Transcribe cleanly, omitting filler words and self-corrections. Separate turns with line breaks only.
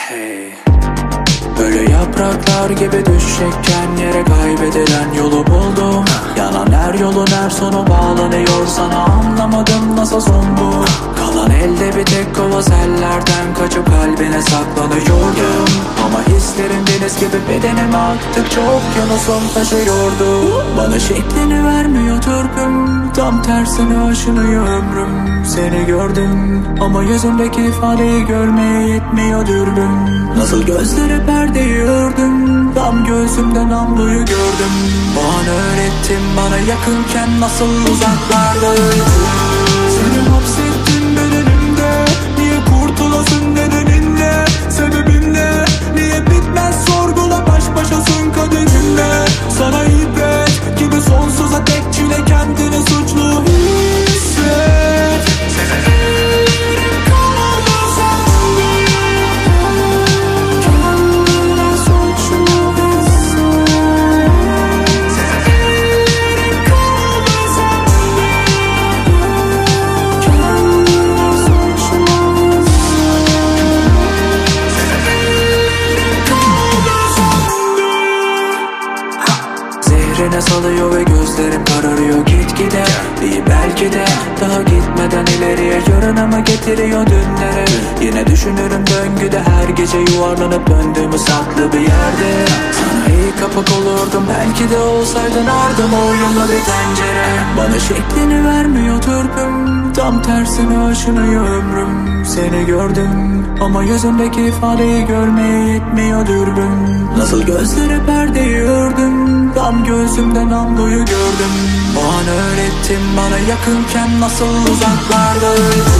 Hey. Böyle yapraklar gibi düşecekken yere kaybedilen yolu buldum. Yanan her yolun her sonu bağlanıyor sana, anlamadım nasıl son bu. Kalan elde bir tek kova sellerden kaçıp kalbine saklanıyordum. Ama hislerin deniz gibi bedenime aktıkça okyanusun taşıyordu. Bana şeklini vermiyor türküm, tam tersine aşınıyor ömrüm. Seni gördüm ama yüzündeki ifadeyi görmeye yetmiyor dürbün. Nasıl gözlere perdeyi ördüm, tam göğsümden namluyu gördüm. O an öğrettin bana yakınken nasıl uzaklardaydın. Seni hapsettin bedenimde, niye kurtulasın nedeninle, sebebin ne, niye bitmez sorgula, baş başasın kaderinle. Sana ibret gibi sonsuza tek çile, kendini suçlu hisset. Zehrine salıyor ve gözlerim kararıyor gitgide. İyi belki de daha gitmeden ileriye, yarınımı getiriyor dünlere. Yine düşünürüm döngüde, her gece yuvarlanıp döndüğümü saklı bir yerde. Sana iyi kapak olurdum belki de, olsaydın ardıma uyumlu bir tencere. Bana şeklini vermiyor türküm, tam tersine aşınıyor ömrüm. Seni gördüm ama yüzündeki ifadeyi görmeye yetmiyor dürbün. Nasıl gözlere perdeyi ördüm, tam göğsümden namluyu gördüm. O an öğrettin bana yakınken nasıl uzaklardaydın.